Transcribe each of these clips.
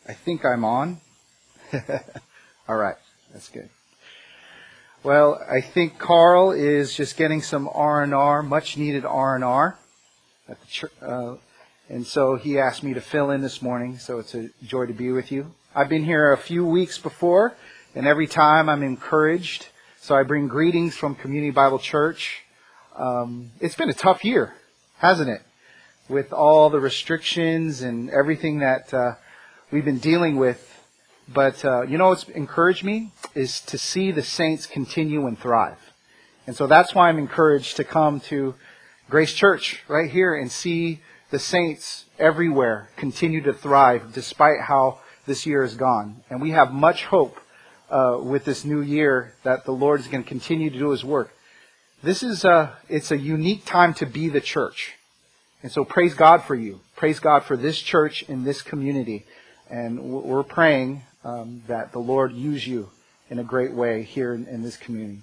I think I'm on. All right, that's good. Well, I think Carl is just getting some R&R, much needed R&R at the church, and so he asked me to fill in this morning. So it's a joy to be with you. I've been here a few weeks before, and every time I'm encouraged. So I bring greetings from Community Bible Church. It's been a tough year, hasn't it? With all the restrictions and everything that we've been dealing with. But what's encouraged me is to see the saints continue and thrive. And so that's why I'm encouraged to come to Grace Church right here and see the saints everywhere continue to thrive despite how this year has gone. And we have much hope with this new year that the Lord is going to continue to do His work. It's a unique time to be the church. And so praise God for you. Praise God for this church in this community. And we're praying that the Lord use you in a great way here in this community.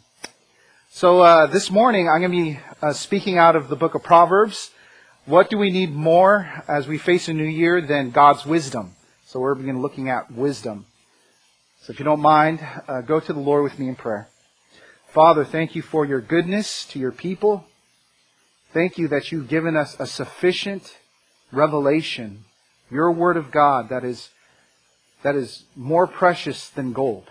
So this morning I'm going to be speaking out of the book of Proverbs. What do we need more as we face a new year than God's wisdom? So we're beginning looking at wisdom. So if you don't mind, go to the Lord with me in prayer. Father, thank you for your goodness to your people. Thank you that you've given us a sufficient revelation, your word of God that is more precious than gold.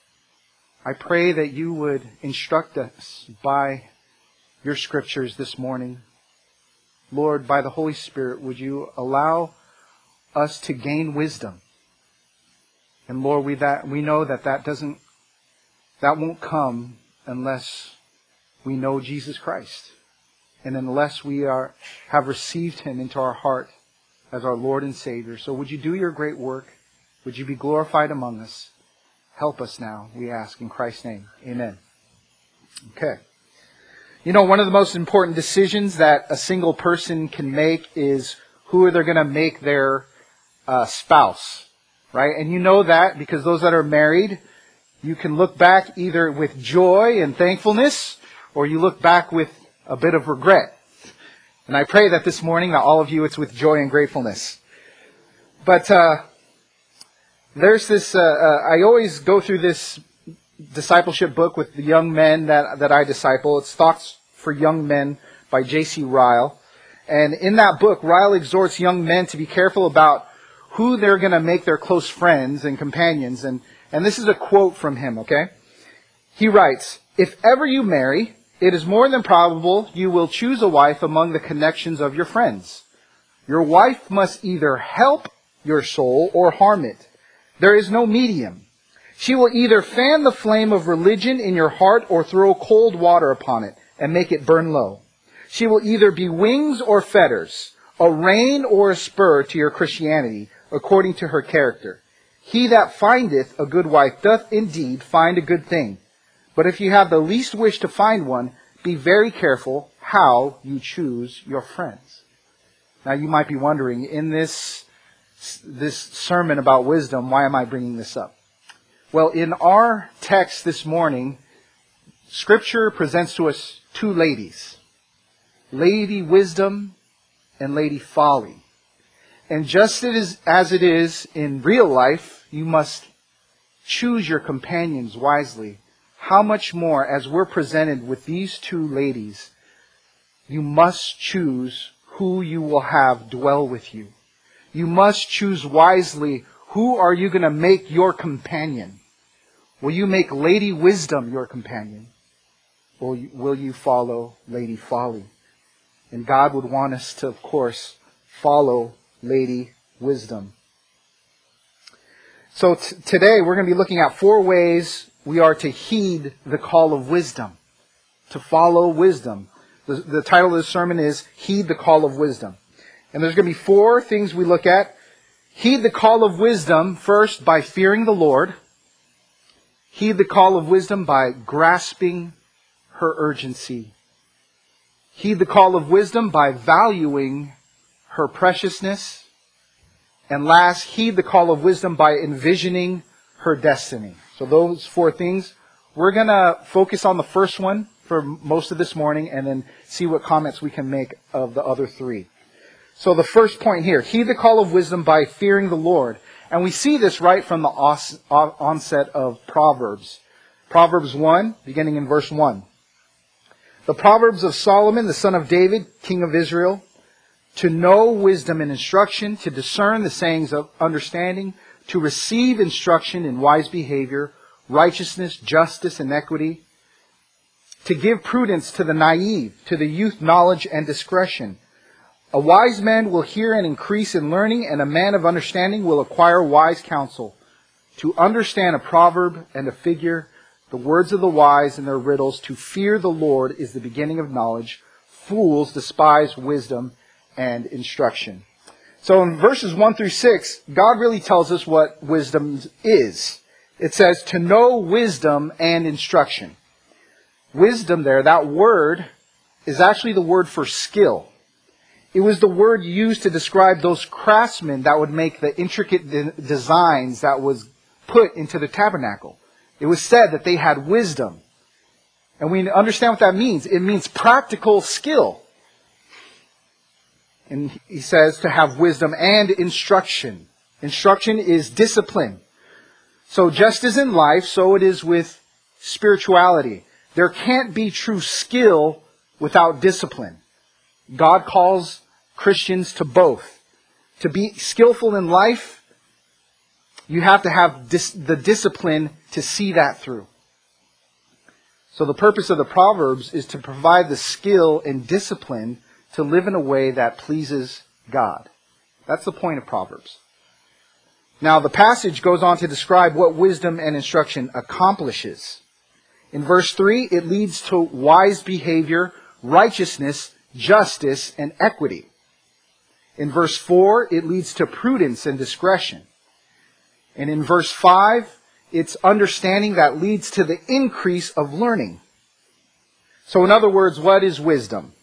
I pray that you would instruct us by your scriptures this morning. Lord, by the Holy Spirit, would you allow us to gain wisdom? And Lord, we know that won't come unless we know Jesus Christ. And unless we have received Him into our heart as our Lord and Savior. So would you do your great work? Would you be glorified among us? Help us now, we ask in Christ's name. Amen. Okay. One of the most important decisions that a single person can make is who they're going to make their spouse. Right? And you know that because those that are married, you can look back either with joy and thankfulness, or you look back with a bit of regret. And I pray that this morning, that all of you, it's with joy and gratefulness. But there's this, I always go through this discipleship book with the young men that I disciple. It's Thoughts for Young Men by J.C. Ryle. And in that book, Ryle exhorts young men to be careful about who they're going to make their close friends and companions. And this is a quote from him, okay? He writes, "If ever you marry, it is more than probable you will choose a wife among the connections of your friends. Your wife must either help your soul or harm it. There is no medium. She will either fan the flame of religion in your heart or throw cold water upon it and make it burn low. She will either be wings or fetters, a rein or a spur to your Christianity, according to her character. He that findeth a good wife doth indeed find a good thing. But if you have the least wish to find one, be very careful how you choose your friends." Now you might be wondering, in this sermon about wisdom, why am I bringing this up? Well, in our text this morning, Scripture presents to us two ladies. Lady Wisdom and Lady Folly. And just as it is in real life, you must choose your companions wisely. How much more, as we're presented with these two ladies, you must choose who you will have dwell with you. You must choose wisely who are you going to make your companion. Will you make Lady Wisdom your companion? Or will you follow Lady Folly? And God would want us to, of course, follow Lady Wisdom. So today we're going to be looking at 4 ways we are to heed the call of wisdom, to follow wisdom. The title of the sermon is Heed the Call of Wisdom. And there's going to be 4 things we look at. Heed the call of wisdom, first, by fearing the Lord. Heed the call of wisdom by grasping her urgency. Heed the call of wisdom by valuing her preciousness. And last, heed the call of wisdom by envisioning her destiny. So those 4 things. We're going to focus on the first one for most of this morning and then see what comments we can make of the other 3. So the first point here, heed the call of wisdom by fearing the Lord. And we see this right from the onset of Proverbs. Proverbs 1, beginning in verse 1. The Proverbs of Solomon, the son of David, king of Israel, to know wisdom and instruction, to discern the sayings of understanding, to receive instruction in wise behavior, righteousness, justice, and equity, to give prudence to the naive, to the youth knowledge and discretion. A wise man will hear and increase in learning, and a man of understanding will acquire wise counsel. To understand a proverb and a figure, the words of the wise and their riddles, to fear the Lord is the beginning of knowledge. Fools despise wisdom and instruction. So in verses 1 through 6, God really tells us what wisdom is. It says to know wisdom and instruction. Wisdom there, that word, is actually the word for skill. It was the word used to describe those craftsmen that would make the intricate designs that was put into the tabernacle. It was said that they had wisdom. And we understand what that means. It means practical skill. And he says to have wisdom and instruction. Instruction is discipline. So just as in life, so it is with spirituality. There can't be true skill without discipline. God calls Christians to both. To be skillful in life, you have to have the discipline to see that through. So the purpose of the Proverbs is to provide the skill and discipline to live in a way that pleases God. That's the point of Proverbs. Now the passage goes on to describe what wisdom and instruction accomplishes. In verse 3, it leads to wise behavior, righteousness, justice, and equity. In verse 4, it leads to prudence and discretion. And in verse 5, it's understanding that leads to the increase of learning. So in other words, what is wisdom?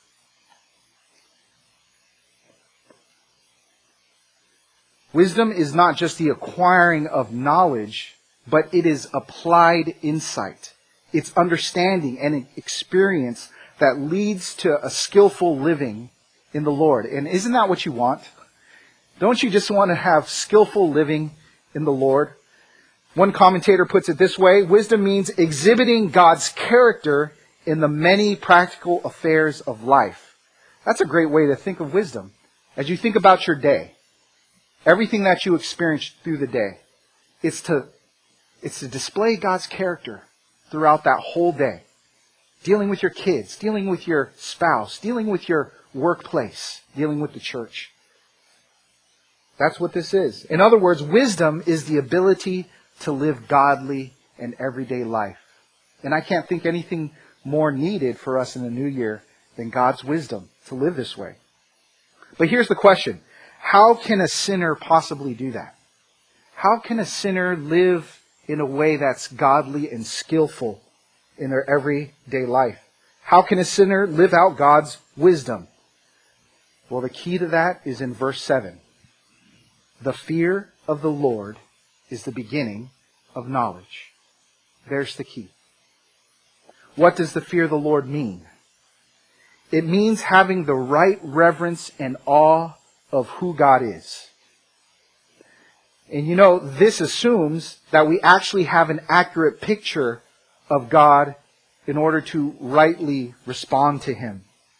Wisdom is not just the acquiring of knowledge, but it is applied insight. It's understanding and experience that leads to a skillful living in the Lord. And isn't that what you want? Don't you just want to have skillful living in the Lord? One commentator puts it this way: wisdom means exhibiting God's character in the many practical affairs of life. That's a great way to think of wisdom. As you think about your day, everything that you experience through the day, it's to display God's character throughout that whole day. Dealing with your kids, dealing with your spouse, dealing with your workplace, dealing with the church. That's what this is. In other words, wisdom is the ability to live godly and everyday life. And I can't think anything more needed for us in the new year than God's wisdom to live this way. But here's the question. How can a sinner possibly do that? How can a sinner live in a way that's godly and skillful in their everyday life? How can a sinner live out God's wisdom? Well, the key to that is in verse 7. The fear of the Lord is the beginning of knowledge. There's the key. What does the fear of the Lord mean? It means having the right reverence and awe of who God is. And you know, this assumes that we actually have an accurate picture of God in order to rightly respond to Him.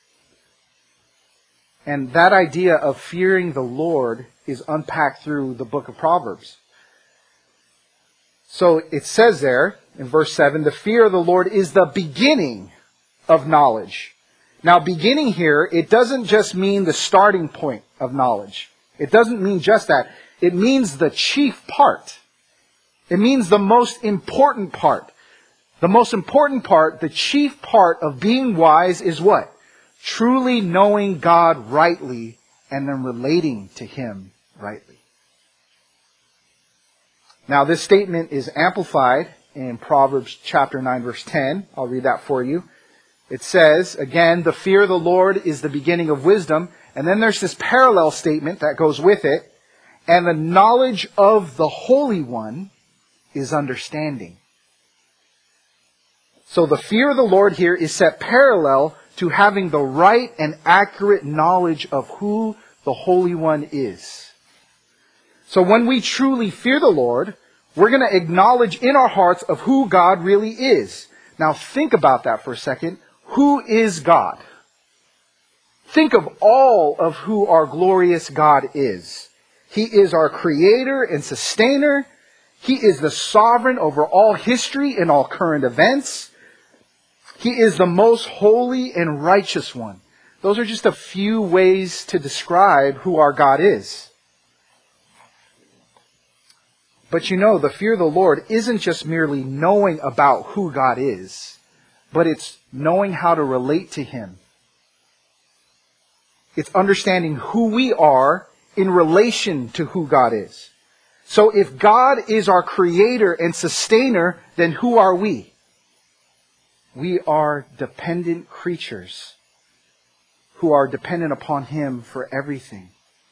And that idea of fearing the Lord is unpacked through the book of Proverbs. So it says there in verse 7, the fear of the Lord is the beginning of knowledge. Now, beginning here, it doesn't just mean the starting point of knowledge. It doesn't mean just that. It means the chief part. It means the most important part. The most important part, the chief part of being wise is what? Truly knowing God rightly and then relating to Him rightly. Now, this statement is amplified in Proverbs chapter 9, verse 10. I'll read that for you. It says, again, the fear of the Lord is the beginning of wisdom. And then there's this parallel statement that goes with it. And the knowledge of the Holy One is understanding. So the fear of the Lord here is set parallel to having the right and accurate knowledge of who the Holy One is. So when we truly fear the Lord, we're going to acknowledge in our hearts of who God really is. Now think about that for a second. Who is God? Think of all of who our glorious God is. He is our creator and sustainer. He is the sovereign over all history and all current events. He is the most holy and righteous one. Those are just a few ways to describe who our God is. But you know, the fear of the Lord isn't just merely knowing about who God is, but it's knowing how to relate to Him. It's understanding who we are in relation to who God is. So if God is our creator and sustainer, then who are we? We are dependent creatures who are dependent upon Him for everything.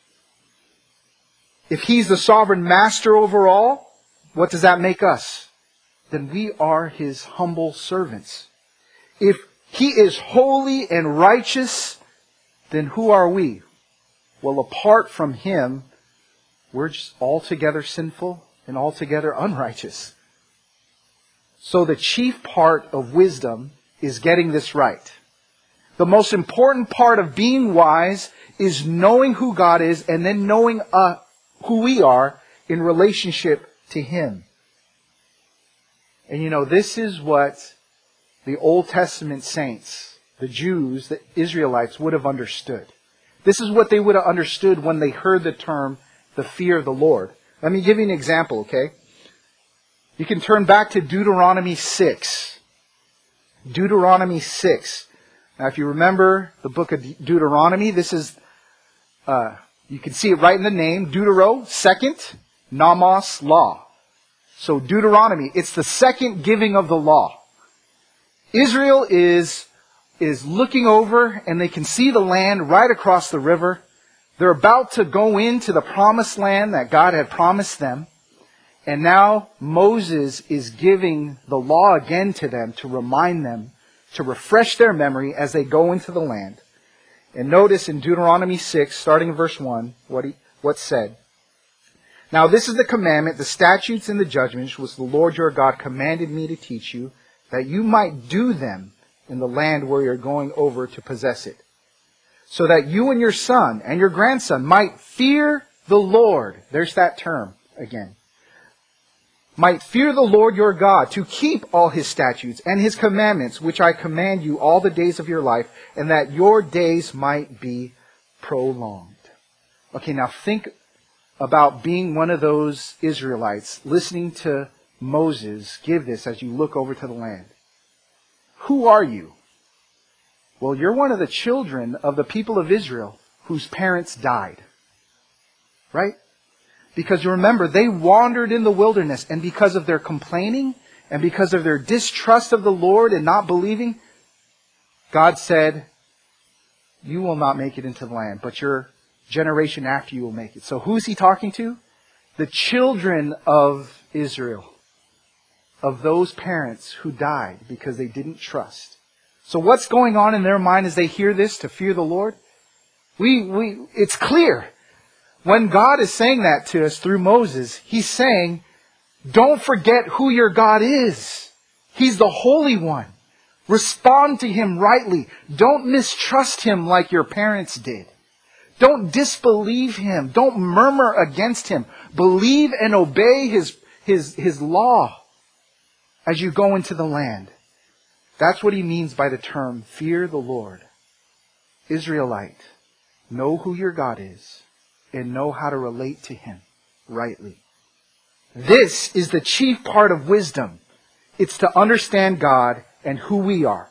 If He's the sovereign master over all, what does that make us? Then we are His humble servants. If He is holy and righteous, then who are we? Well, apart from Him, we're just altogether sinful and altogether unrighteous. So the chief part of wisdom is getting this right. The most important part of being wise is knowing who God is and then knowing who we are in relationship to Him. And you know, this is what the Old Testament saints, the Jews, the Israelites would have understood. This is what they would have understood when they heard the term, the fear of the Lord. Let me give you an example, okay? You can turn back to Deuteronomy 6. Deuteronomy 6. Now, if you remember the book of Deuteronomy, this is, you can see it right in the name, Deutero, second, Nomos, law. So Deuteronomy, it's the second giving of the law. Israel is looking over and they can see the land right across the river. They're about to go into the promised land that God had promised them. And now Moses is giving the law again to them to remind them, to refresh their memory as they go into the land. And notice in Deuteronomy 6, starting in verse 1, what's said. Now this is the commandment, the statutes and the judgments which the Lord your God commanded me to teach you, that you might do them in the land where you're going over to possess it. So that you and your son and your grandson might fear the Lord. There's that term again. Might fear the Lord your God, to keep all His statutes and His commandments, which I command you all the days of your life, and that your days might be prolonged. Okay, now think about being one of those Israelites, listening to Moses give this as you look over to the land. Who are you? Well, you're one of the children of the people of Israel whose parents died. Right? Because you remember, they wandered in the wilderness, and because of their complaining and because of their distrust of the Lord and not believing, God said, you will not make it into the land, but your generation after you will make it. So who's He talking to? The children of Israel, of those parents who died because they didn't trust. So what's going on in their mind as they hear this, to fear the Lord? It's clear. When God is saying that to us through Moses, He's saying, don't forget who your God is. He's the Holy One. Respond to Him rightly. Don't mistrust Him like your parents did. Don't disbelieve Him. Don't murmur against Him. Believe and obey His law as you go into the land. That's what He means by the term, fear the Lord. Israelite, know who your God is and know how to relate to Him rightly. This is the chief part of wisdom. It's to understand God and who we are.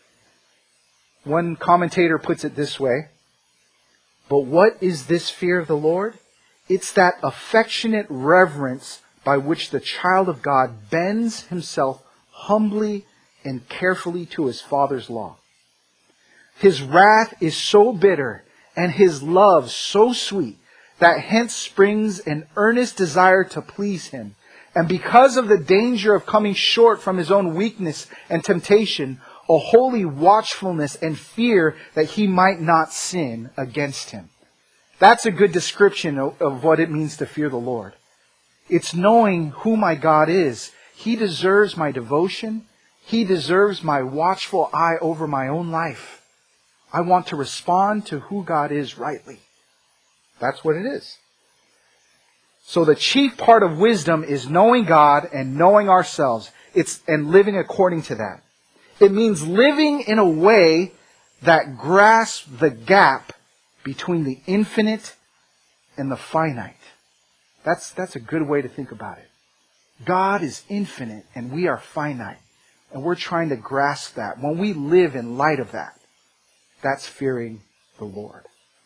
One commentator puts it this way. But what is this fear of the Lord? It's that affectionate reverence by which the child of God bends himself humbly and carefully to his Father's law. His wrath is so bitter and His love so sweet that hence springs an earnest desire to please Him. And because of the danger of coming short from his own weakness and temptation, a holy watchfulness and fear that he might not sin against Him. That's a good description of what it means to fear the Lord. It's knowing who my God is. He deserves my devotion. He deserves my watchful eye over my own life. I want to respond to who God is rightly. That's what it is. So the chief part of wisdom is knowing God and knowing ourselves. And living according to that. It means living in a way that grasps the gap between the infinite and the finite. That's a good way to think about it. God is infinite and we are finite. And we're trying to grasp that. When we live in light of that, that's fearing the Lord.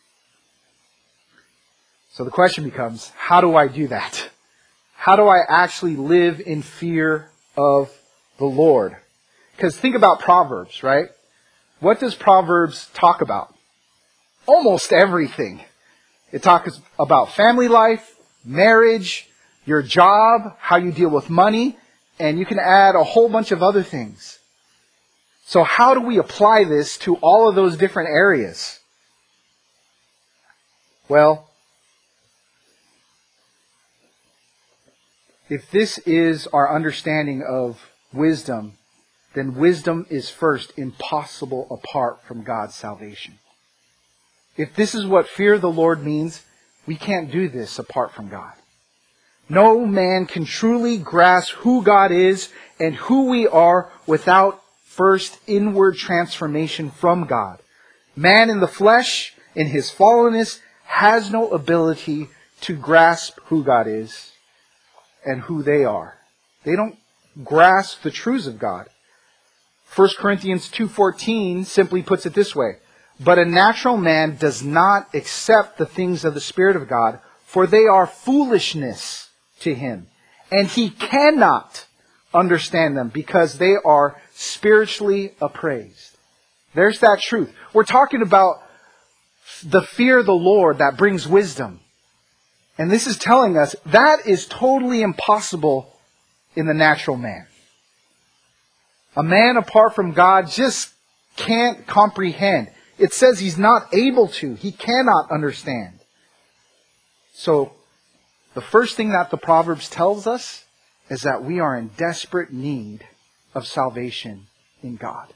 So the question becomes, how do I do that? How do I actually live in fear of the Lord? Because think about Proverbs, right? What does Proverbs talk about? Almost everything. It talks about family life, marriage, your job, how you deal with money, and you can add a whole bunch of other things. So how do we apply this to all of those different areas? Well, if this is our understanding of wisdom, then wisdom is first impossible apart from God's salvation. If this is what fear of the Lord means, we can't do this apart from God. No man can truly grasp who God is and who we are without first inward transformation from God. Man in the flesh, in his fallenness, has no ability to grasp who God is and who they are. They don't grasp the truths of God. 1 Corinthians 2:14 simply puts it this way. But a natural man does not accept the things of the Spirit of God, for they are foolishness to him. And he cannot understand them because they are spiritually appraised. There's that truth. We're talking about the fear of the Lord that brings wisdom. And this is telling us that is totally impossible in the natural man. A man apart from God just can't comprehend. It says he's not able to. He cannot understand. So, the first thing that the Proverbs tells us is that we are in desperate need of salvation in God.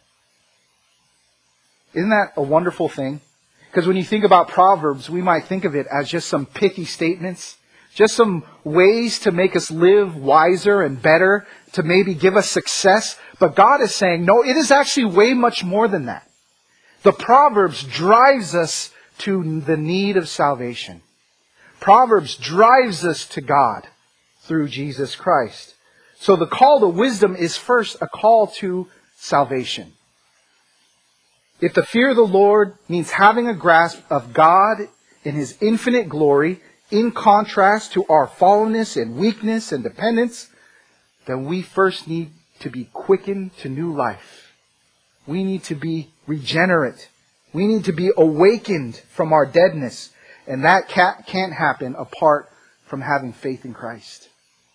Isn't that a wonderful thing? Because when you think about Proverbs, we might think of it as just some pithy statements, just some ways to make us live wiser and better, to maybe give us success. But God is saying, no, it is actually way much more than that. The Proverbs drives us to the need of salvation. Proverbs drives us to God through Jesus Christ. So the call to wisdom is first a call to salvation. If the fear of the Lord means having a grasp of God in His infinite glory, in contrast to our fallenness and weakness and dependence, then we first need to be quickened to new life. We need to be regenerate. We need to be awakened from our deadness. And that can't happen apart from having faith in Christ.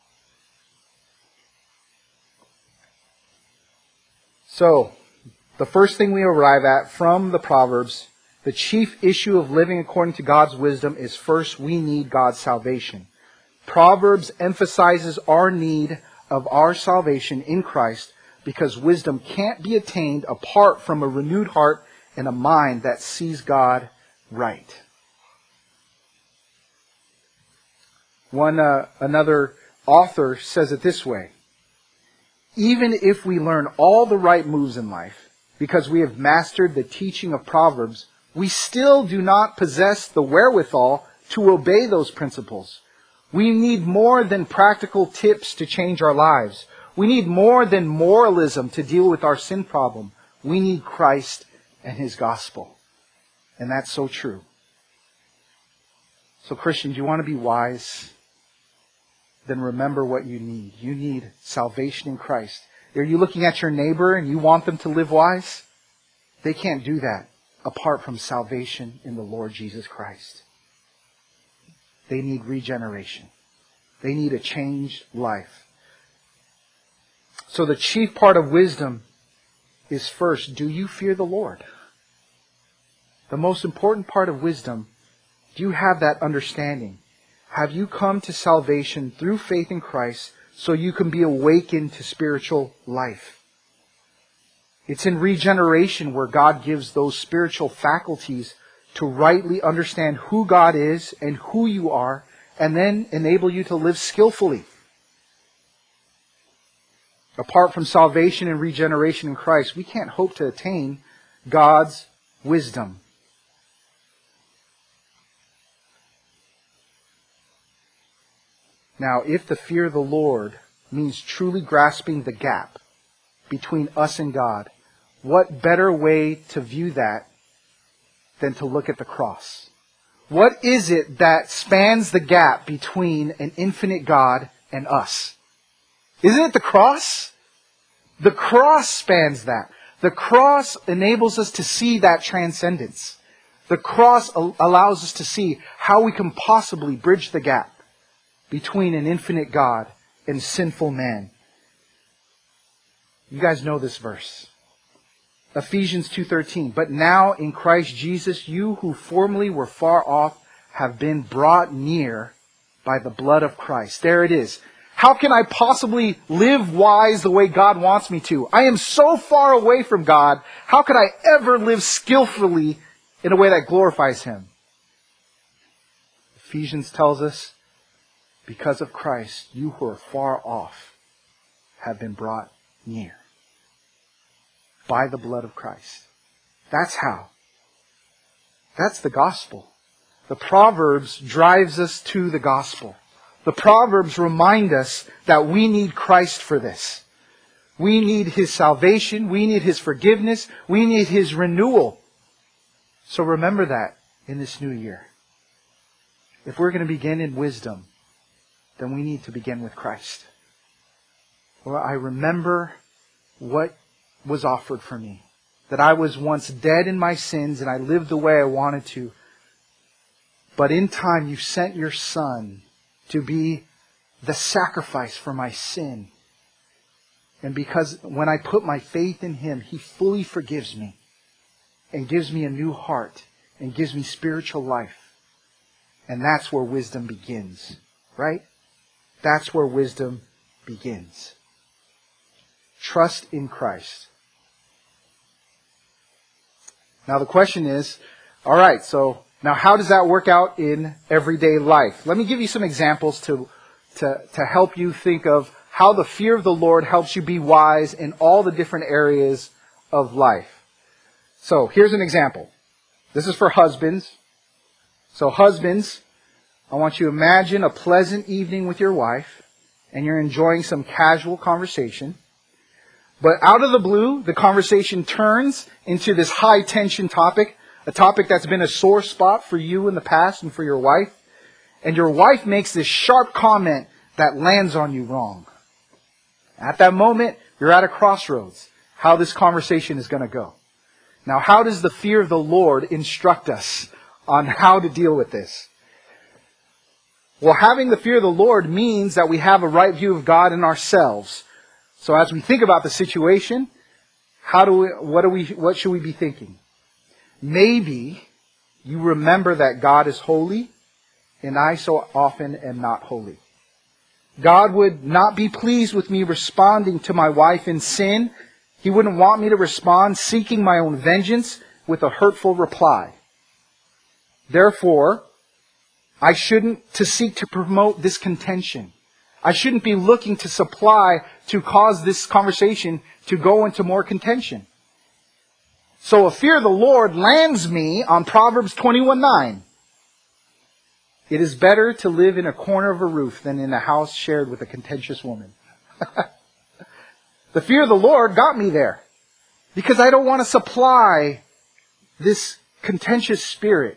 So, the first thing we arrive at from the Proverbs, the chief issue of living according to God's wisdom is first we need God's salvation. Proverbs emphasizes our need of our salvation in Christ because wisdom can't be attained apart from a renewed heart and a mind that sees God right. Another author says it this way. Even if we learn all the right moves in life, because we have mastered the teaching of Proverbs, we still do not possess the wherewithal to obey those principles. We need more than practical tips to change our lives. We need more than moralism to deal with our sin problem. We need Christ and His gospel. And that's so true. So Christian, do you want to be wise? Then remember what you need. You need salvation in Christ. Are you looking at your neighbor and you want them to live wise? They can't do that apart from salvation in the Lord Jesus Christ. They need regeneration. They need a changed life. So the chief part of wisdom is first, do you fear the Lord? The most important part of wisdom Do you have that understanding? Have you come to salvation through faith in Christ so you can be awakened to spiritual life? It's in regeneration where God gives those spiritual faculties to rightly understand who God is and who you are, and then enable you to live skillfully. Apart from salvation and regeneration in Christ, we can't hope to attain God's wisdom. Now, if the fear of the Lord means truly grasping the gap between us and God, what better way to view that than to look at the cross? What is it that spans the gap between an infinite God and us? Isn't it the cross? The cross spans that. The cross enables us to see that transcendence. The cross allows us to see how we can possibly bridge the gap between an infinite God and sinful man. You guys know this verse. Ephesians 2:13. But now in Christ Jesus, you who formerly were far off have been brought near by the blood of Christ. There it is. How can I possibly live wise the way God wants me to? I am so far away from God. How could I ever live skillfully in a way that glorifies Him? Ephesians tells us, because of Christ, you who are far off have been brought near by the blood of Christ. That's how. That's the gospel. The Proverbs drives us to the gospel. The Proverbs remind us that we need Christ for this. We need His salvation. We need His forgiveness. We need His renewal. So remember that in this new year. If we're going to begin in wisdom, then we need to begin with Christ. Well, I remember what was offered for me. That I was once dead in my sins and I lived the way I wanted to. But in time you sent your Son to be the sacrifice for my sin. And because when I put my faith in Him, He fully forgives me and gives me a new heart and gives me spiritual life. And that's where wisdom begins. Right? That's where wisdom begins. Trust in Christ. Now the question is, all right, so now how does that work out in everyday life? Let me give you some examples to help you think of how the fear of the Lord helps you be wise in all the different areas of life. So here's an example. This is for husbands. So husbands, I want you to imagine a pleasant evening with your wife and you're enjoying some casual conversation. But out of the blue, the conversation turns into this high tension topic, a topic that's been a sore spot for you in the past and for your wife. And your wife makes this sharp comment that lands on you wrong. At that moment, you're at a crossroads, how this conversation is going to go. Now, how does the fear of the Lord instruct us on how to deal with this? Well, having the fear of the Lord means that we have a right view of God and ourselves. So as we think about the situation, what should we be thinking? Maybe you remember that God is holy and I so often am not holy. God would not be pleased with me responding to my wife in sin. He wouldn't want me to respond seeking my own vengeance with a hurtful reply. Therefore, I shouldn't seek to promote this contention. I shouldn't be looking to supply to cause this conversation to go into more contention. So a fear of the Lord lands me on Proverbs 21:9. It is better to live in a corner of a roof than in a house shared with a contentious woman. The fear of the Lord got me there because I don't want to supply this contentious spirit.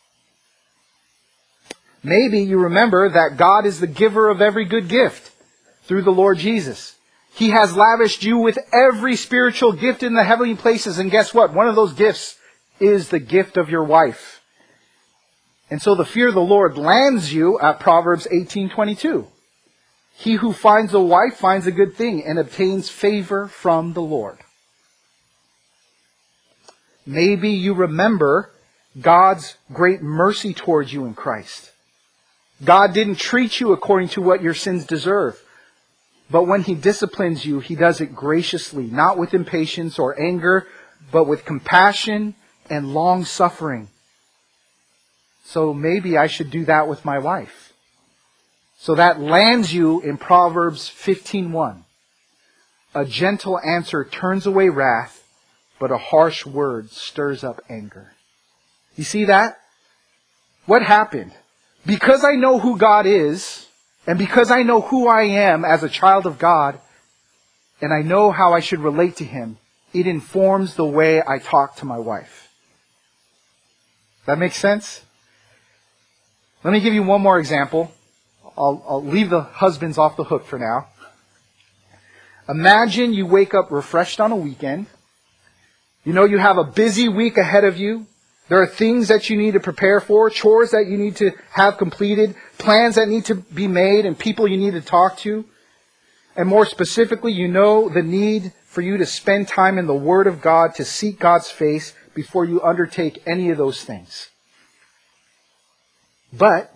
Maybe you remember that God is the giver of every good gift through the Lord Jesus. He has lavished you with every spiritual gift in the heavenly places. And guess what? One of those gifts is the gift of your wife. And so the fear of the Lord lands you at Proverbs 18:22. He who finds a wife finds a good thing and obtains favor from the Lord. Maybe you remember God's great mercy towards you in Christ. God didn't treat you according to what your sins deserve. But when He disciplines you, He does it graciously, not with impatience or anger, but with compassion and long suffering. So maybe I should do that with my wife. So that lands you in Proverbs 15:1. A gentle answer turns away wrath, but a harsh word stirs up anger. You see that? What happened? Because I know who God is, and because I know who I am as a child of God, and I know how I should relate to Him, it informs the way I talk to my wife. That makes sense? Let me give you one more example. I'll leave the husbands off the hook for now. Imagine you wake up refreshed on a weekend. You know you have a busy week ahead of you. There are things that you need to prepare for, chores that you need to have completed, plans that need to be made, and people you need to talk to. And more specifically, you know the need for you to spend time in the Word of God, to seek God's face before you undertake any of those things. But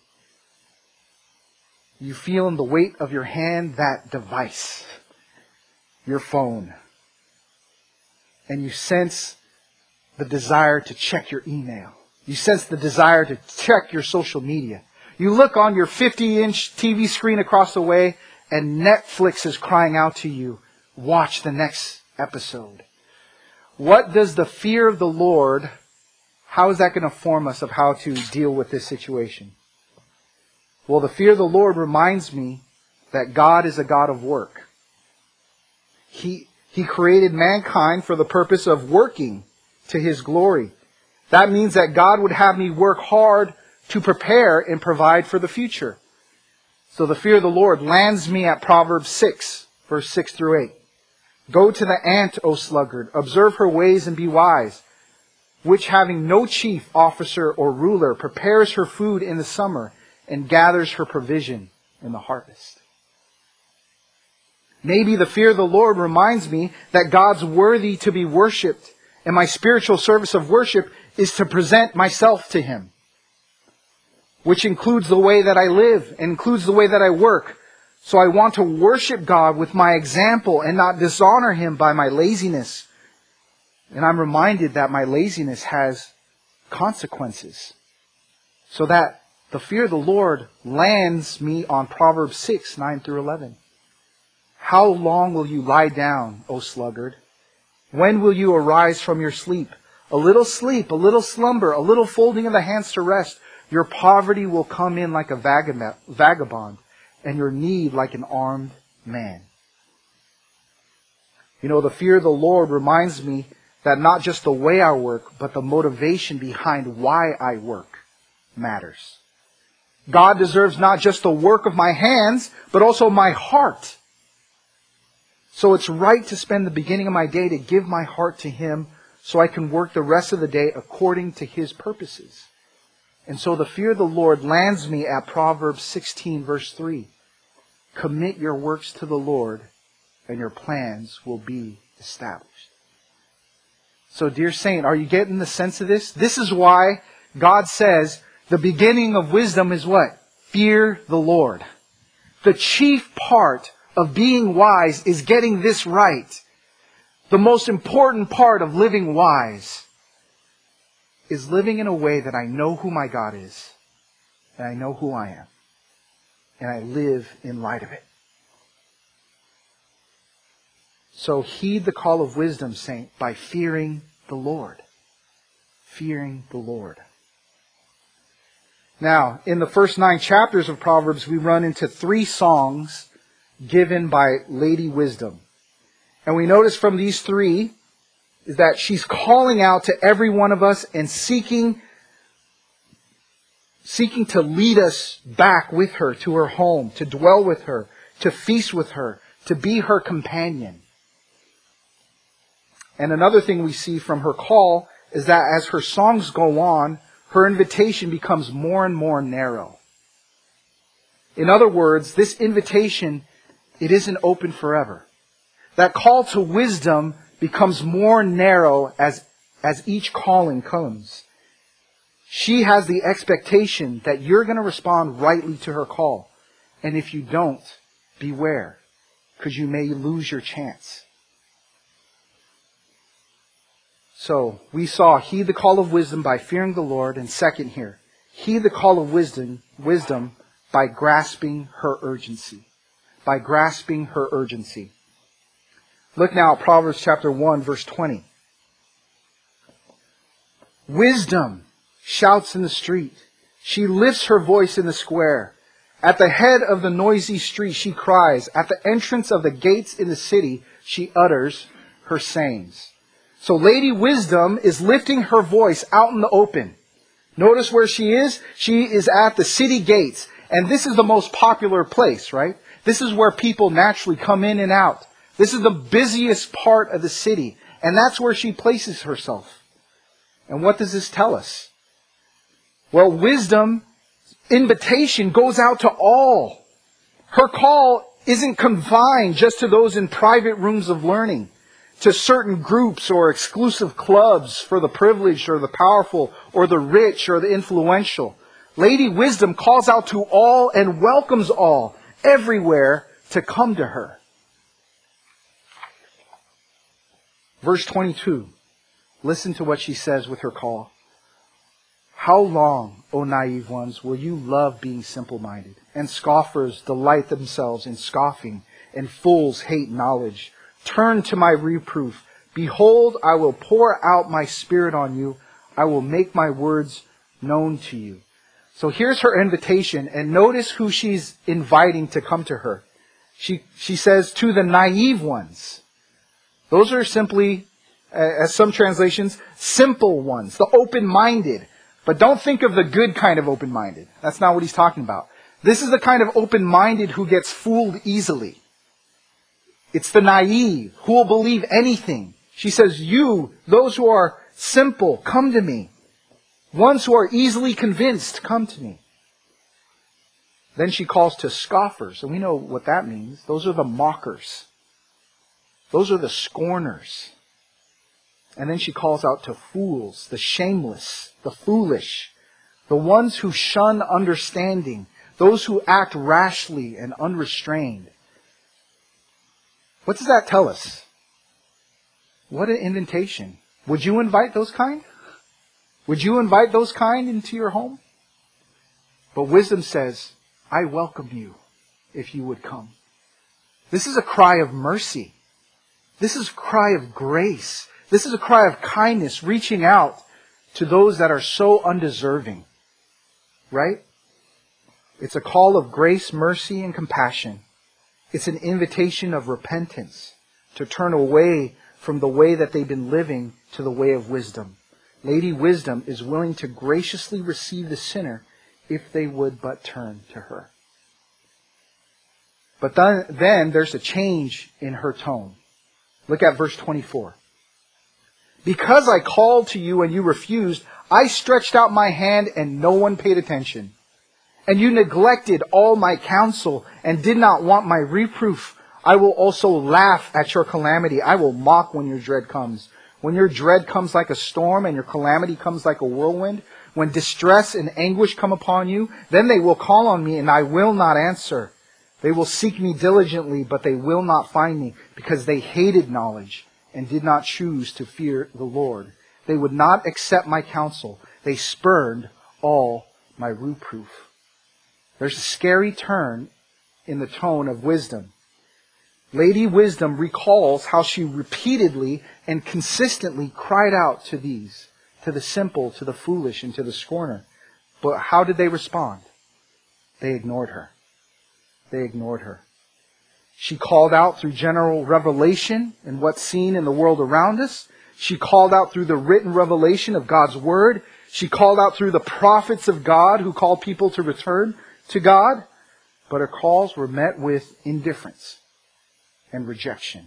you feel in the weight of your hand that device, your phone. And you sense the desire to check your email. You sense the desire to check your social media. You look on your 50-inch TV screen across the way and Netflix is crying out to you, watch the next episode. What does the fear of the Lord, how is that going to form us of how to deal with this situation? Well, the fear of the Lord reminds me that God is a God of work. He created mankind for the purpose of working to His glory. That means that God would have me work hard to prepare and provide for the future. So the fear of the Lord lands me at Proverbs 6, verse 6 through 8. Go to the ant, O sluggard, observe her ways and be wise, which having no chief, officer, or ruler, prepares her food in the summer and gathers her provision in the harvest. Maybe the fear of the Lord reminds me that God's worthy to be worshipped, and my spiritual service of worship is to present myself to Him, which includes the way that I live and includes the way that I work. So I want to worship God with my example and not dishonor Him by my laziness. And I'm reminded that my laziness has consequences. So that the fear of the Lord lands me on Proverbs 6, 9 through 11. How long will you lie down, O sluggard? When will you arise from your sleep? A little slumber, a little folding of the hands to rest. Your poverty will come in like a vagabond, and your need like an armed man. You know, the fear of the Lord reminds me that not just the way I work, but the motivation behind why I work matters. God deserves not just the work of my hands, but also my heart. So it's right to spend the beginning of my day to give my heart to Him so I can work the rest of the day according to His purposes. And so the fear of the Lord lands me at Proverbs 16, verse 3. Commit your works to the Lord, and your plans will be established. So, dear saint, are you getting the sense of this? This is why God says the beginning of wisdom is what? Fear the Lord. The chief part of being wise is getting this right. The most important part of living wise is living in a way that I know who my God is, and I know who I am, and I live in light of it. So heed the call of wisdom, saint, by fearing the Lord. Fearing the Lord. Now, in the first 9 chapters of Proverbs, we run into 3 songs given by Lady Wisdom. And we notice from these 3 is that she's calling out to every one of us and seeking to lead us back with her to her home, to dwell with her, to feast with her, to be her companion. And another thing we see from her call is that as her songs go on, her invitation becomes more and more narrow. In other words, this invitation, it isn't open forever. That call to wisdom becomes more narrow as each calling comes. She has the expectation that you're going to respond rightly to her call. And if you don't, beware, because you may lose your chance. So, we saw, heed the call of wisdom by fearing the Lord. And second here, heed the call of wisdom by grasping her urgency. By grasping her urgency. Look now at Proverbs chapter 1, verse 20. Wisdom shouts in the street. She lifts her voice in the square. At the head of the noisy street she cries. At the entrance of the gates in the city she utters her sayings. So Lady Wisdom is lifting her voice out in the open. Notice where she is. She is at the city gates. And this is the most popular place, right? This is where people naturally come in and out. This is the busiest part of the city. And that's where she places herself. And what does this tell us? Well, wisdom's invitation goes out to all. Her call isn't confined just to those in private rooms of learning, to certain groups or exclusive clubs for the privileged or the powerful or the rich or the influential. Lady Wisdom calls out to all and welcomes all, everywhere, to come to her. Verse 22. Listen to what she says with her call. How long, O naive ones, will you love being simple-minded? And scoffers delight themselves in scoffing, and fools hate knowledge. Turn to my reproof. Behold, I will pour out my spirit on you. I will make my words known to you. So here's her invitation, and notice who she's inviting to come to her. She says, to the naive ones. Those are simply, as some translations, simple ones, the open-minded. But don't think of the good kind of open-minded. That's not what he's talking about. This is the kind of open-minded who gets fooled easily. It's the naive who will believe anything. She says, you, those who are simple, come to me. Ones who are easily convinced, come to me. Then she calls to scoffers, and we know what that means. Those are the mockers. Those are the scorners. And then she calls out to fools, the shameless, the foolish, the ones who shun understanding, those who act rashly and unrestrained. What does that tell us? What an invitation. Would you invite those kind? Would you invite those kind into your home? But wisdom says, I welcome you if you would come. This is a cry of mercy. This is a cry of grace. This is a cry of kindness, reaching out to those that are so undeserving. Right? It's a call of grace, mercy, and compassion. It's an invitation of repentance, to turn away from the way that they've been living to the way of wisdom. Lady Wisdom is willing to graciously receive the sinner if they would but turn to her. But then there's a change in her tone. Look at verse 24. Because I called to you and you refused, I stretched out my hand and no one paid attention. And you neglected all my counsel and did not want my reproof. I will also laugh at your calamity. I will mock when your dread comes. When your dread comes like a storm and your calamity comes like a whirlwind, when distress and anguish come upon you, then they will call on me and I will not answer. They will seek me diligently, but they will not find me, because they hated knowledge and did not choose to fear the Lord. They would not accept my counsel. They spurned all my reproof. There's a scary turn in the tone of wisdom. Lady Wisdom recalls how she repeatedly and consistently cried out to these, to the simple, to the foolish, and to the scorner. But how did they respond? They ignored her. They ignored her. She called out through general revelation and what's seen in the world around us. She called out through the written revelation of God's Word. She called out through the prophets of God who called people to return to God. But her calls were met with indifference and rejection.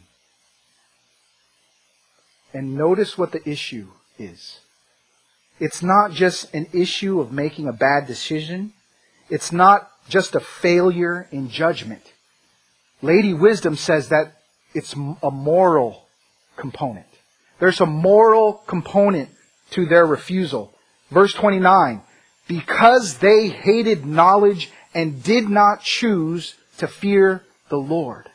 And notice what the issue is. It's not just an issue of making a bad decision. It's not just a failure in judgment. Lady Wisdom says that it's a moral component. There's a moral component to their refusal. Verse 29, because they hated knowledge and did not choose to fear the Lord.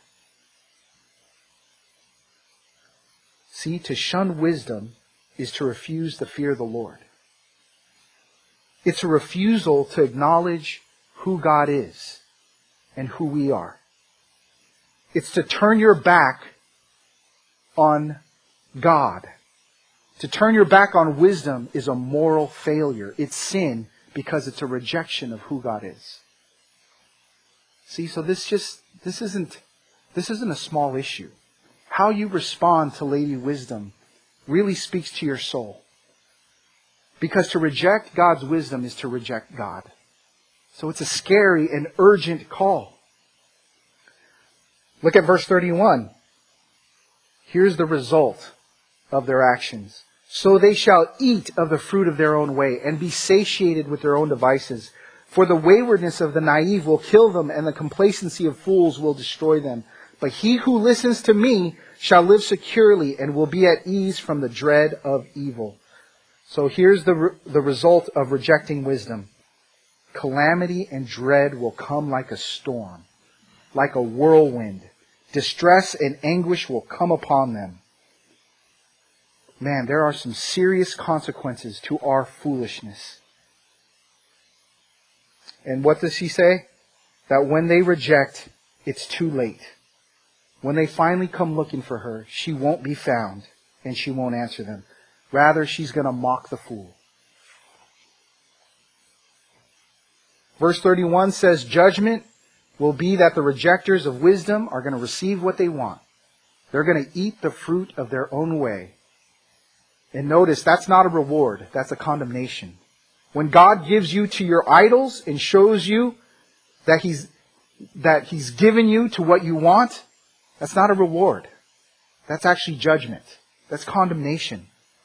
See, to shun wisdom is to refuse to fear the Lord. It's a refusal to acknowledge who God is and who we are. It's to turn your back on God. To turn your back on wisdom is a moral failure. It's sin because it's a rejection of who God is. See, so this isn't a small issue. How you respond to Lady Wisdom really speaks to your soul. Because to reject God's wisdom is to reject God. So it's a scary and urgent call. Look at verse 31. Here's the result of their actions. So they shall eat of the fruit of their own way and be satiated with their own devices. For the waywardness of the naive will kill them, and the complacency of fools will destroy them. But he who listens to me shall live securely and will be at ease from the dread of evil. So here's the result of rejecting wisdom. Calamity and dread will come like a storm, like a whirlwind. Distress and anguish will come upon them. Man, there are some serious consequences to our foolishness. And what does he say? That when they reject, it's too late. When they finally come looking for her, she won't be found and she won't answer them. Rather, she's going to mock the fool. Verse 31 says, judgment will be that the rejectors of wisdom are going to receive what they want. They're going to eat the fruit of their own way. And notice, that's not a reward. That's a condemnation. When God gives you to your idols and shows you that He's given you to what you want, that's not a reward. That's actually judgment. That's condemnation.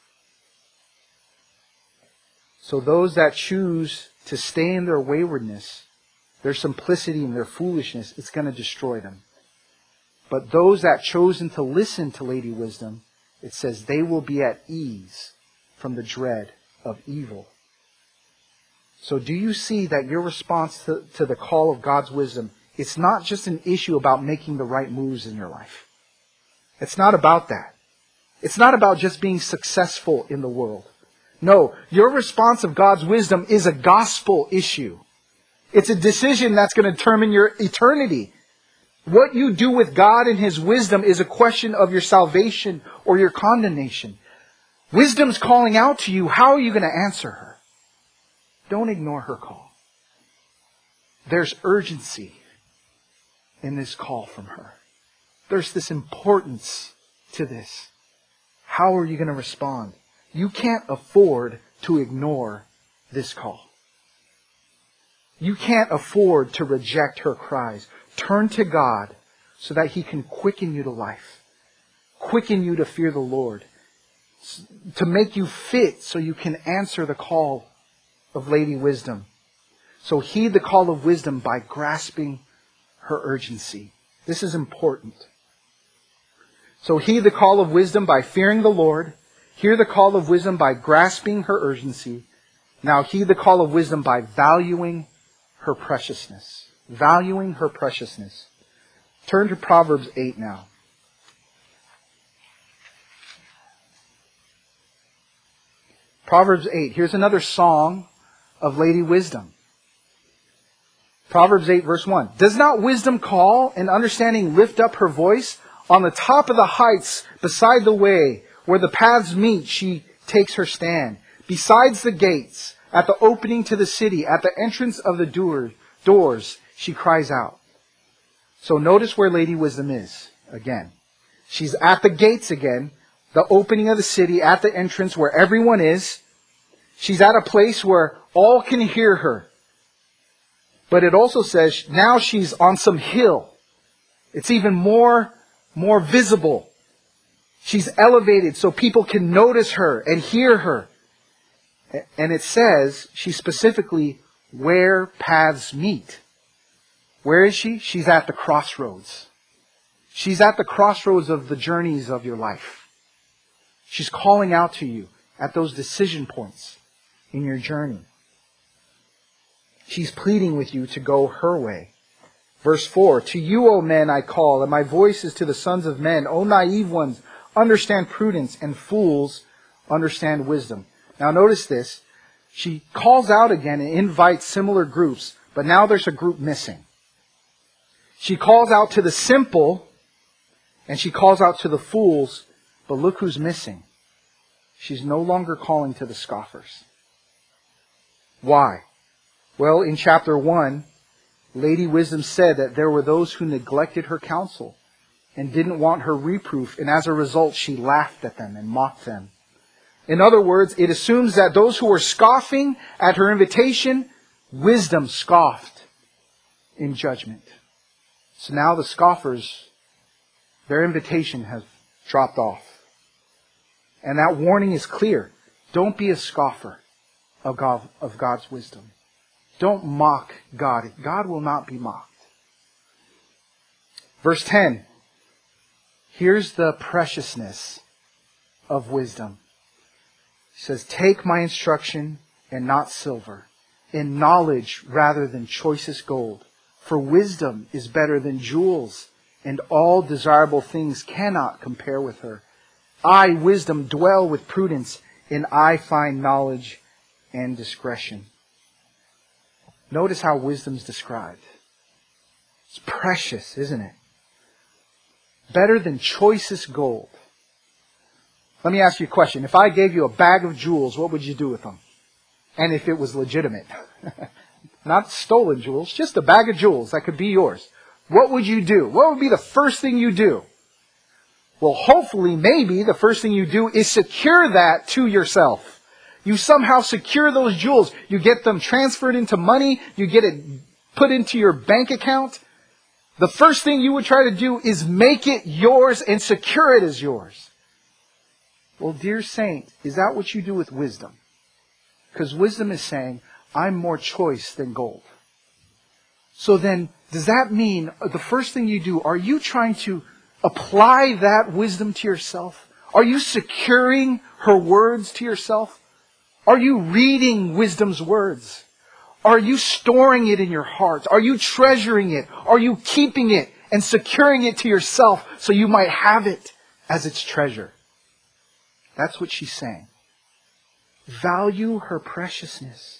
So those that choose to stay in their waywardness, their simplicity and their foolishness, it's going to destroy them. But those that chosen to listen to Lady Wisdom, it says they will be at ease from the dread of evil. So do you see that your response to the call of God's wisdom, it's not just an issue about making the right moves in your life. It's not about that. It's not about just being successful in the world. No, your response of God's wisdom is a gospel issue. It's a decision that's going to determine your eternity. What you do with God and His wisdom is a question of your salvation or your condemnation. Wisdom's calling out to you. How are you going to answer her? Don't ignore her call. There's urgency in this call from her. There's this importance to this. How are you going to respond? You can't afford to ignore this call. You can't afford to reject her cries. Turn to God so that He can quicken you to life. Quicken you to fear the Lord. To make you fit so you can answer the call of Lady Wisdom. So heed the call of wisdom by grasping her urgency. This is important. So heed the call of wisdom by fearing the Lord. Hear the call of wisdom by grasping her urgency. Now heed the call of wisdom by valuing her preciousness. Valuing her preciousness. Turn to Proverbs 8 now. Proverbs 8. Here's another song of Lady Wisdom. Proverbs 8 verse 1. Does not wisdom call and understanding lift up her voice? On the top of the heights, beside the way, where the paths meet, she takes her stand. Besides the gates, at the opening to the city, at the entrance of the doors, she cries out. So notice where Lady Wisdom is again. She's at the gates again, the opening of the city, at the entrance where everyone is. She's at a place where all can hear her. But it also says now she's on some hill. It's even more visible. She's elevated so people can notice her and hear her. And it says she's specifically where paths meet. Where is she? She's at the crossroads. She's at the crossroads of the journeys of your life. She's calling out to you at those decision points. in your journey. She's pleading with you to go her way. Verse 4, to you, O men, I call, and my voice is to the sons of men. O naive ones, understand prudence, and fools, understand wisdom. Now notice this. She calls out again and invites similar groups, but now there's a group missing. She calls out to the simple, and she calls out to the fools, but look who's missing. She's no longer calling to the scoffers. Why? Well, in chapter 1, Lady Wisdom said that there were those who neglected her counsel and didn't want her reproof, and as a result, she laughed at them and mocked them. In other words, it assumes that those who were scoffing at her invitation, Wisdom scoffed in judgment. So now the scoffers, their invitation has dropped off. And that warning is clear. Don't be a scoffer of God's wisdom. Don't mock God. God will not be mocked. Verse 10. Here's the preciousness of wisdom. He says, take my instruction and not silver, and knowledge rather than choicest gold. For wisdom is better than jewels, and all desirable things cannot compare with her. I, wisdom, dwell with prudence, and I find knowledge and discretion. Notice how wisdom's described. It's precious, isn't it? Better than choicest gold. Let me ask you a question. If I gave you a bag of jewels, what would you do with them? And if it was legitimate. Not stolen jewels, just a bag of jewels that could be yours. What would you do? What would be the first thing you do? Well, hopefully, maybe the first thing you do is secure that to yourself. You somehow secure those jewels. You get them transferred into money. You get it put into your bank account. The first thing you would try to do is make it yours and secure it as yours. Well, dear saint, is that what you do with wisdom? Because wisdom is saying, I'm more choice than gold. So then, does that mean the first thing you do, are you trying to apply that wisdom to yourself? Are you securing her words to yourself? Are you reading wisdom's words? Are you storing it in your heart? Are you treasuring it? Are you keeping it and securing it to yourself so you might have it as its treasure? That's what she's saying. Value her preciousness.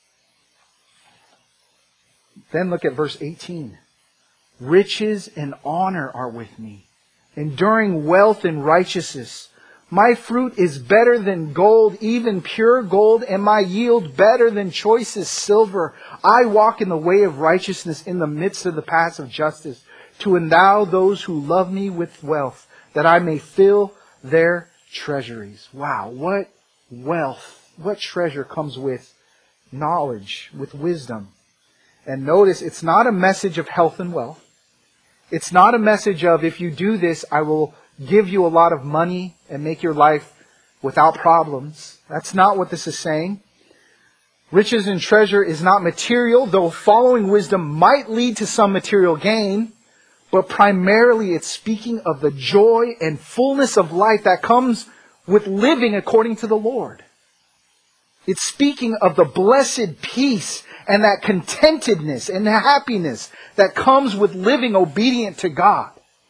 Then look at verse 18. Riches and honor are with me, enduring wealth and righteousness. My fruit is better than gold, even pure gold, and my yield better than choicest silver. I walk in the way of righteousness in the midst of the paths of justice, to endow those who love me with wealth, that I may fill their treasuries. Wow, what wealth, what treasure comes with knowledge, with wisdom. And notice, it's not a message of health and wealth. It's not a message of, if you do this, I will give you a lot of money and make your life without problems. That's not what this is saying. Riches and treasure is not material, though following wisdom might lead to some material gain. But primarily it's speaking of the joy and fullness of life that comes with living according to the Lord. It's speaking of the blessed peace and that contentedness and happiness that comes with living obedient to God.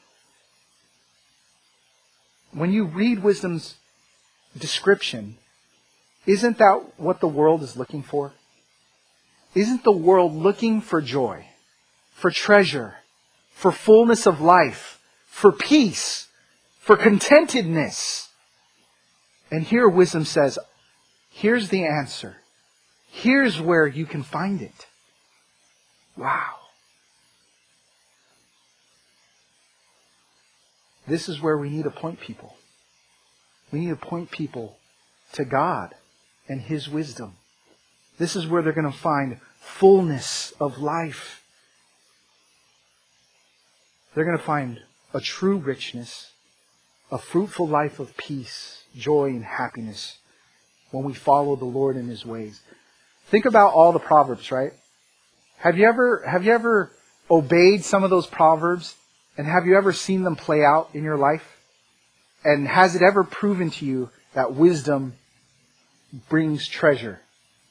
When you read wisdom's description, isn't that what the world is looking for? Isn't the world looking for joy, for treasure, for fullness of life, for peace, for contentedness? And here wisdom says, here's the answer. Here's where you can find it. Wow. This is where we need to point people. We need to point people to God and His wisdom. This is where they're going to find fullness of life. They're going to find a true richness, a fruitful life of peace, joy, and happiness when we follow the Lord in His ways. Think about all the Proverbs, right? Have you ever obeyed some of those Proverbs? And have you ever seen them play out in your life? And has it ever proven to you that wisdom brings treasure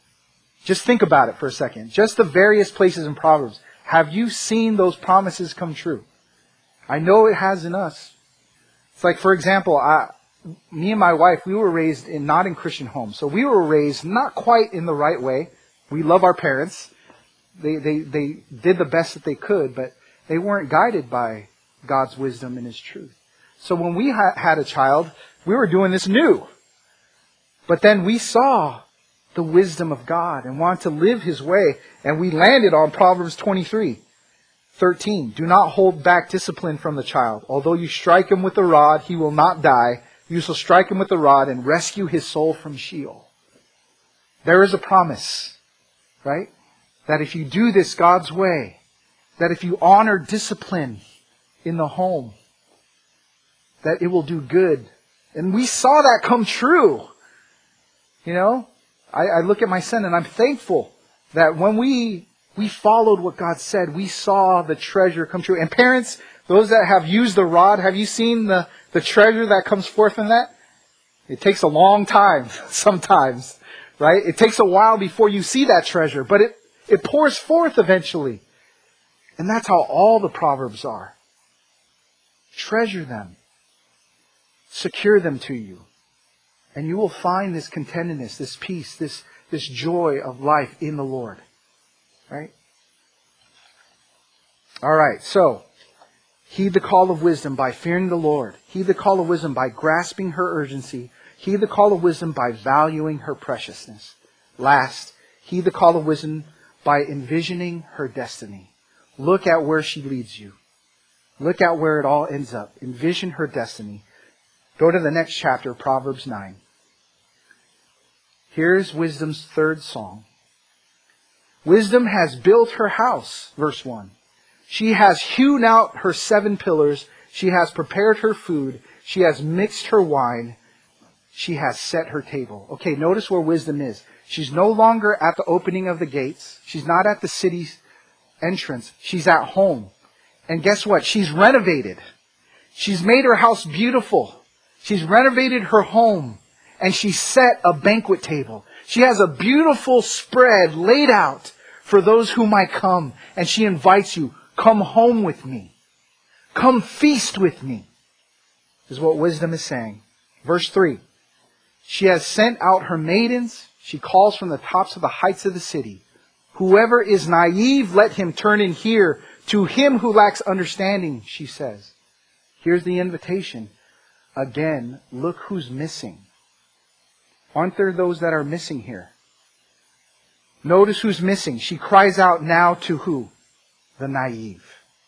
Just think about it for a second. Just the various places in Proverbs. Have you seen those promises come true? I know it has in us. It's like, for example, me and my wife, we were raised not in Christian homes. So we were raised not quite in the right way. We love our parents. They did the best that they could, but they weren't guided by God's wisdom and His truth. So when we had a child, we were doing this new. But then we saw the wisdom of God and wanted to live His way. And we landed on Proverbs 23:13. Do not hold back discipline from the child. Although you strike him with the rod, he will not die. You shall strike him with the rod and rescue his soul from Sheol. There is a promise, right? That if you do this God's way, that if you honor discipline in the home, that it will do good. And we saw that come true. You know, I look at my son and I'm thankful that when we followed what God said, we saw the treasure come true. And parents, those that have used the rod, have you seen the treasure that comes forth from that? It takes a long time sometimes, right? It takes a while before you see that treasure, but it pours forth eventually. And that's how all the Proverbs are. Treasure them. Secure them to you. And you will find this contentedness, this peace, this joy of life in the Lord. Right? Alright, so, heed the call of wisdom by fearing the Lord. Heed the call of wisdom by grasping her urgency. Heed the call of wisdom by valuing her preciousness. Last, heed the call of wisdom by envisioning her destiny. Look at where she leads you. Look at where it all ends up. Envision her destiny. Go to the next chapter, Proverbs 9. Here's wisdom's third song. Wisdom has built her house, verse 1. She has hewn out her 7 pillars. She has prepared her food. She has mixed her wine. She has set her table. Okay, notice where wisdom is. She's no longer at the opening of the gates. She's not at the city's entrance. She's at home. And guess what? She's renovated. She's made her house beautiful. She's renovated her home. And she set a banquet table. She has a beautiful spread laid out for those who might come. And she invites you, come home with me. Come feast with me. This is what wisdom is saying. Verse 3. She has sent out her maidens. She calls from the tops of the heights of the city. Whoever is naive, let him turn and hear. To him who lacks understanding, she says. Here's the invitation. Again, look who's missing. Aren't there those that are missing here? Notice who's missing. She cries out now to who? The naive.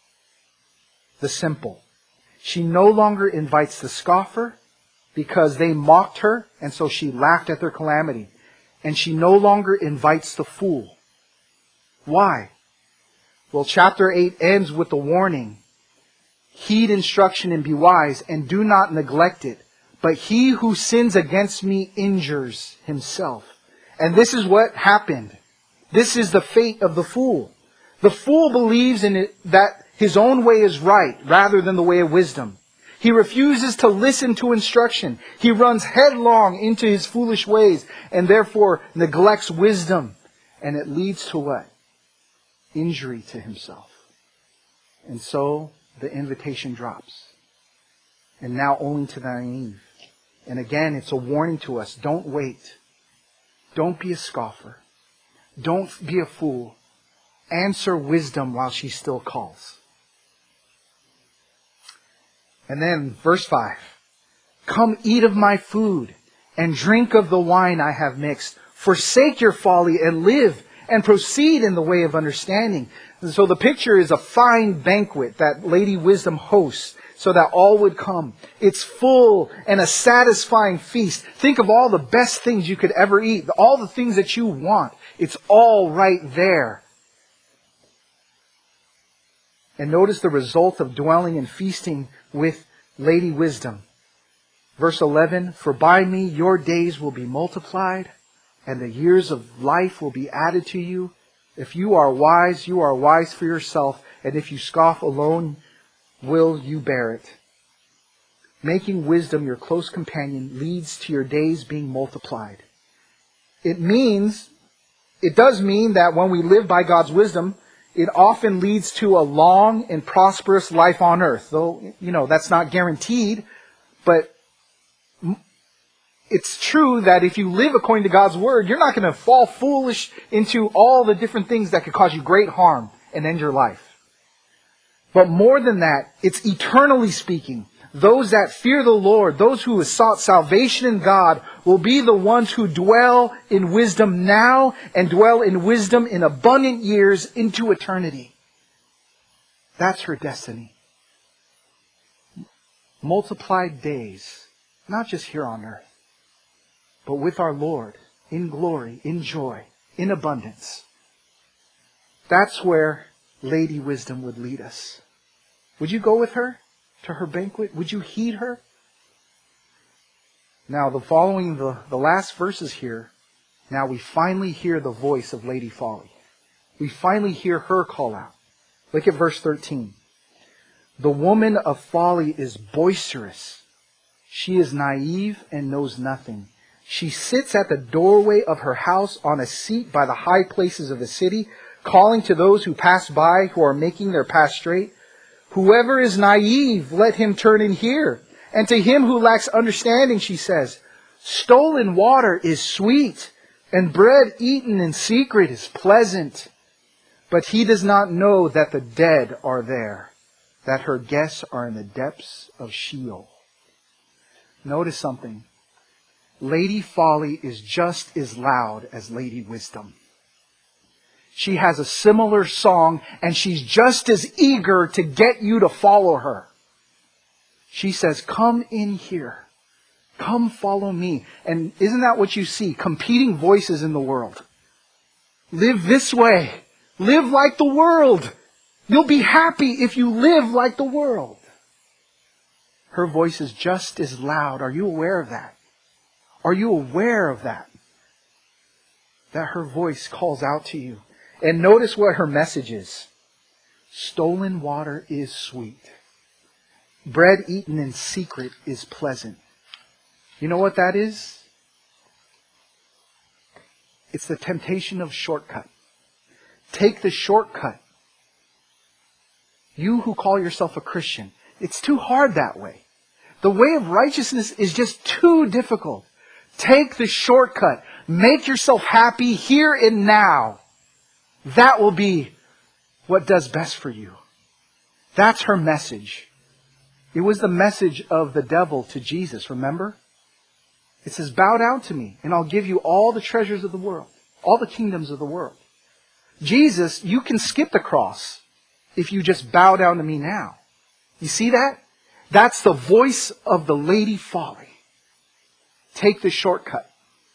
The simple. She no longer invites the scoffer because they mocked her, and so she laughed at their calamity. And she no longer invites the fool. Why? Well, chapter 8 ends with the warning. Heed instruction and be wise, and do not neglect it. But he who sins against me injures himself. And this is what happened. This is the fate of the fool. The fool believes in it that his own way is right rather than the way of wisdom. He refuses to listen to instruction. He runs headlong into his foolish ways and therefore neglects wisdom. And it leads to what? Injury to himself. And so the invitation drops. And now only to the naive. And again, it's a warning to us. Don't wait. Don't be a scoffer. Don't be a fool. Answer wisdom while she still calls. And then verse 5. Come eat of my food and drink of the wine I have mixed. Forsake your folly and live and proceed in the way of understanding. And so the picture is a fine banquet that Lady Wisdom hosts so that all would come. It's full and a satisfying feast. Think of all the best things you could ever eat. All the things that you want. It's all right there. And notice the result of dwelling and feasting with Lady Wisdom. Verse 11, for by me your days will be multiplied, and the years of life will be added to you. If you are wise for yourself, and if you scoff alone, will you bear it. Making wisdom your close companion leads to your days being multiplied. It means it does mean that when we live by God's wisdom, it often leads to a long and prosperous life on earth. Though, that's not guaranteed, but it's true that if you live according to God's word, you're not going to fall foolish into all the different things that could cause you great harm and end your life. But more than that, it's eternally speaking. Those that fear the Lord, those who have sought salvation in God, will be the ones who dwell in wisdom now and dwell in wisdom in abundant years into eternity. That's her destiny. Multiplied days, not just here on earth, but with our Lord, in glory, in joy, in abundance. That's where Lady Wisdom would lead us. Would you go with her to her banquet? Would you heed her? Now, following the last verses here, now we finally hear the voice of Lady Folly. We finally hear her call out. Look at verse 13. The woman of folly is boisterous. She is naive and knows nothing. She sits at the doorway of her house on a seat by the high places of the city, calling to those who pass by, who are making their path straight. Whoever is naive, let him turn in here. And to him who lacks understanding, she says, stolen water is sweet, and bread eaten in secret is pleasant. But he does not know that the dead are there, that her guests are in the depths of Sheol. Notice something. Lady Folly is just as loud as Lady Wisdom. She has a similar song, and she's just as eager to get you to follow her. She says, come in here. Come follow me. And isn't that what you see? Competing voices in the world. Live this way. Live like the world. You'll be happy if you live like the world. Her voice is just as loud. Are you aware of that? Are you aware of that? That her voice calls out to you. And notice what her message is. Stolen water is sweet. Bread eaten in secret is pleasant. You know what that is? It's the temptation of shortcut. Take the shortcut. You who call yourself a Christian, it's too hard that way. The way of righteousness is just too difficult. Take the shortcut. Make yourself happy here and now. That will be what does best for you. That's her message. It was the message of the devil to Jesus, remember? It says, bow down to me and I'll give you all the treasures of the world, all the kingdoms of the world. Jesus, you can skip the cross if you just bow down to me now. You see that? That's the voice of the Lady Folly. Take the shortcut.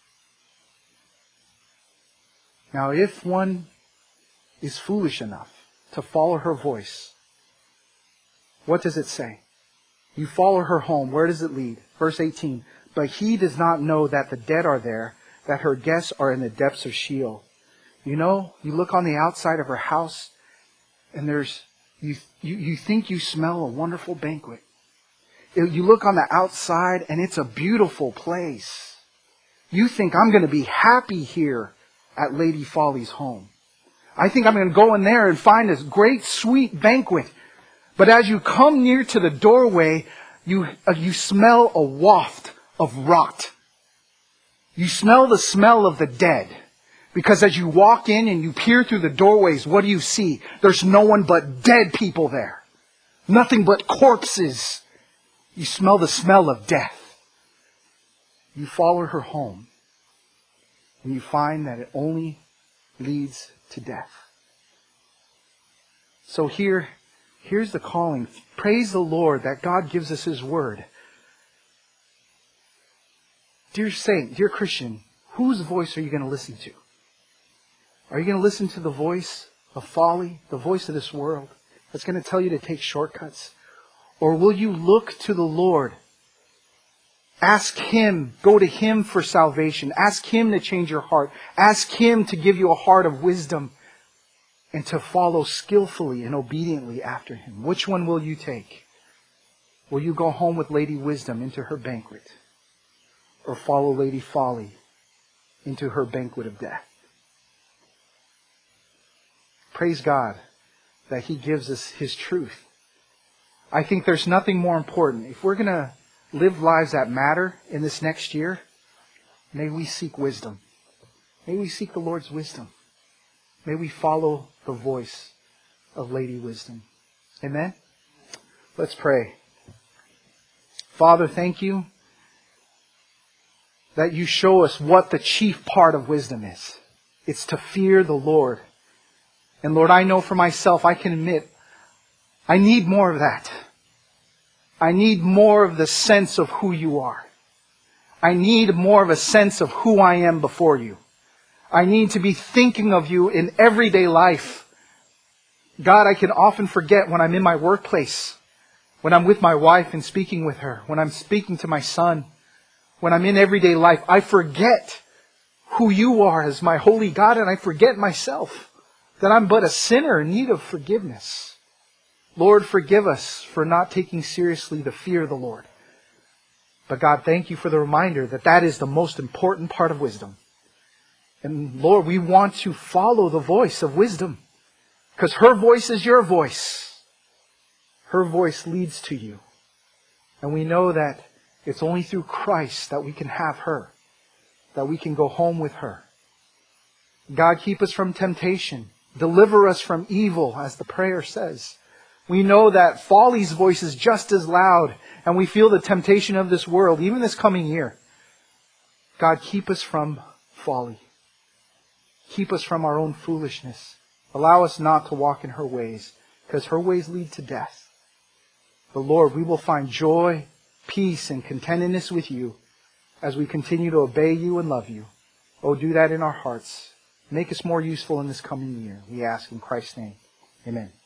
Now, if one is foolish enough to follow her voice, what does it say? You follow her home. Where does it lead? Verse 18. But he does not know that the dead are there, that her guests are in the depths of Sheol. You know, you look on the outside of her house, and you think you smell a wonderful banquet. You look on the outside, and it's a beautiful place. You think, I'm going to be happy here at Lady Folly's home. I think I'm going to go in there and find this great sweet banquet. But as you come near to the doorway, you smell a waft of rot. You smell the smell of the dead. Because as you walk in and you peer through the doorways, what do you see? There's no one but dead people there. Nothing but corpses. You smell the smell of death. You follow her home. And you find that it only leads to death. So here's the calling. Praise the Lord that God gives us His Word. Dear saint, dear Christian, whose voice are you going to listen to? Are you going to listen to the voice of folly, the voice of this world that's going to tell you to take shortcuts? Or will you look to the Lord? Ask Him, go to Him for salvation. Ask Him to change your heart. Ask Him to give you a heart of wisdom and to follow skillfully and obediently after Him. Which one will you take? Will you go home with Lady Wisdom into her banquet? Or follow Lady Folly into her banquet of death? Praise God that He gives us His truth. I think there's nothing more important. If we're going to live lives that matter in this next year, may we seek wisdom. May we seek the Lord's wisdom. May we follow the voice of Lady Wisdom. Amen? Let's pray. Father, thank you that you show us what the chief part of wisdom is. It's to fear the Lord. And Lord, I know for myself, I can admit, I need more of that. I need more of the sense of who you are. I need more of a sense of who I am before you. I need to be thinking of you in everyday life. God, I can often forget when I'm in my workplace, when I'm with my wife and speaking with her, when I'm speaking to my son, when I'm in everyday life, I forget who you are as my holy God, and I forget myself, that I'm but a sinner in need of forgiveness. Lord, forgive us for not taking seriously the fear of the Lord. But God, thank you for the reminder that that is the most important part of wisdom. And Lord, we want to follow the voice of wisdom, because her voice is your voice. Her voice leads to you. And we know that it's only through Christ that we can have her, that we can go home with her. God, keep us from temptation. Deliver us from evil, as the prayer says. We know that folly's voice is just as loud, and we feel the temptation of this world, even this coming year. God, keep us from folly. Keep us from our own foolishness. Allow us not to walk in her ways, because her ways lead to death. But Lord, we will find joy, peace, and contentedness with you as we continue to obey you and love you. Oh, do that in our hearts. Make us more useful in this coming year. We ask in Christ's name. Amen.